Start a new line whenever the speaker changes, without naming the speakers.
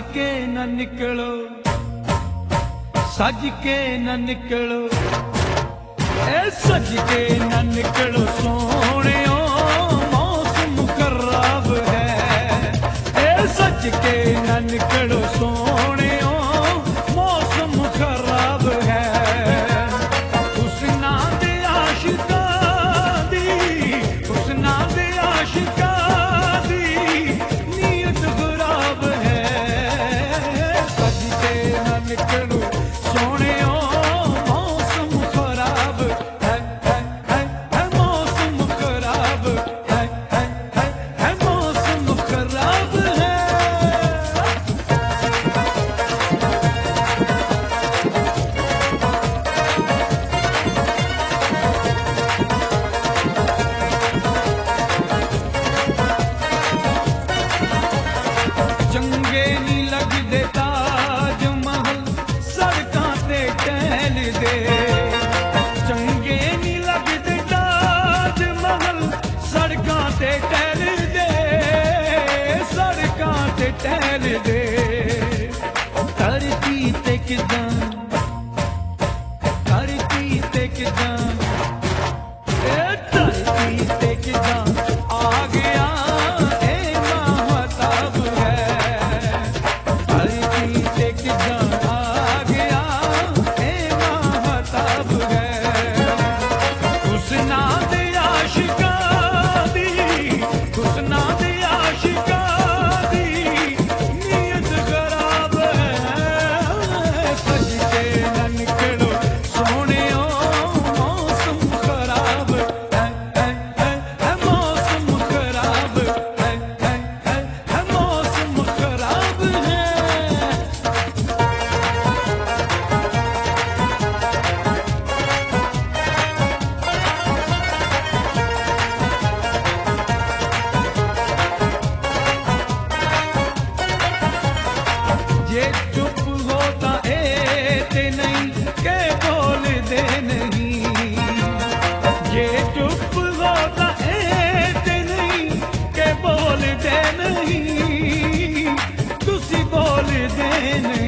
के न निकलो, सज के न निकलो, ए सज के न निकलो सोहणियो, मौसम खराब है। ए सज के न निकलो सोहणियो, मौसम खराब है। हुस्ना दे आशिका दी, हुस्ना दे आशिका दी नीयत खराब है। सज के न निकलो सोहणियो, मौसम खराब है, मौसम खराब है, मौसम खराब है। चंगे नी लगदे ताज महल, सड़कां ते टहल दे। चंगे नी लगदे ताज महल, सड़कां ते टहल दे, सड़कां ते टहल दे। धरती ते किदां, धरती ते किदां, ए धरती ते किदां आ गया ए महताब है। धरती ते किदां आ गया ए महताब है। हुस्ना दे आशिका दी, हुस्ना दे आशिका दी नीयत खराब है। सज के न निकलो सोहणियो, मौसम खराब है, मौसम खराब है, मौसम खराब है। जे चुप होता ए ते नहीं के बोल दे नहीं। जे चुप होता ए ते नहीं के बोल दे नहीं, तुसी बोल दे नहीं।